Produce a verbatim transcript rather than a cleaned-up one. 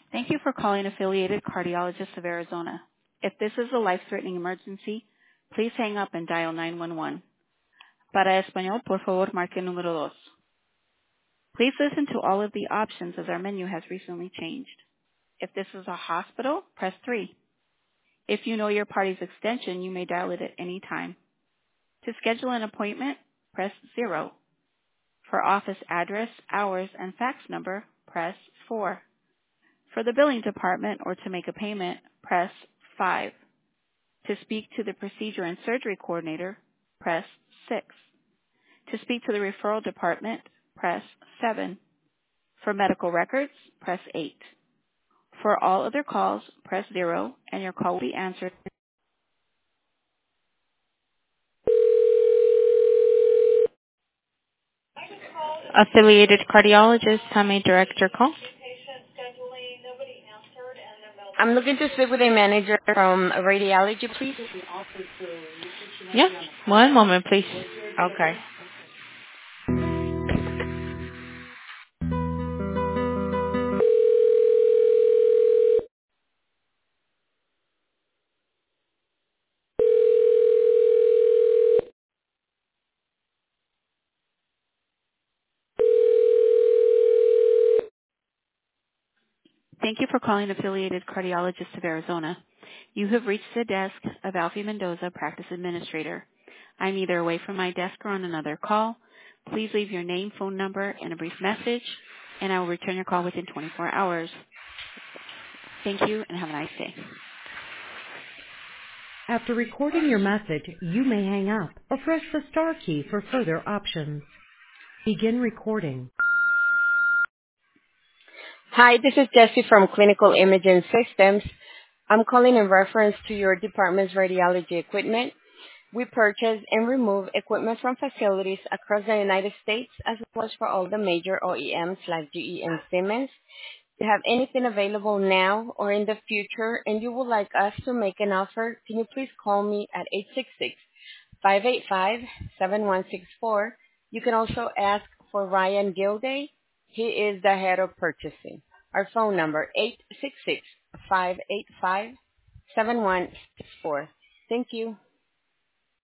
Thank you for calling Affiliated Cardiologists of Arizona. If this is a life-threatening emergency, please hang up and dial nine one one. Para español, por favor, marque número dos. Please listen to all of the options as our menu has recently changed. If this is a hospital, press three. If you know your party's extension, you may dial it at any time. To schedule an appointment, press zero. For office address, hours, and fax number, press four. For the billing department or to make a payment, press five. To speak to the procedure and surgery coordinator, press six. To speak to the referral department, press seven. For medical records, press eight. For all other calls, press zero, and your call will be answered. Affiliated cardiologist, how may I direct your call? I'm looking to speak with a manager from radiology, please. Yeah, one moment, please. Okay. Thank you for calling Affiliated Cardiologists of Arizona. You have reached the desk of Alfie Mendoza, Practice Administrator. I'm either away from my desk or on another call. Please leave your name, phone number, and a brief message, and I will return your call within twenty-four hours. Thank you, and have a nice day. After recording your message, you may hang up or press the star key for further options. Begin recording. Hi, this is Jessie from Clinical Imaging Systems. I'm calling in reference to your department's radiology equipment. We purchase and remove equipment from facilities across the United States as well as for all the major O E Ms like G E and Siemens. If you have anything available now or in the future and you would like us to make an offer, can you please call me at eight six six, five eight five, seven one six four. You can also ask for Ryan Gilday. He is the head of purchasing. Our phone number, eight six six, five eight five, seven one six four. Thank you.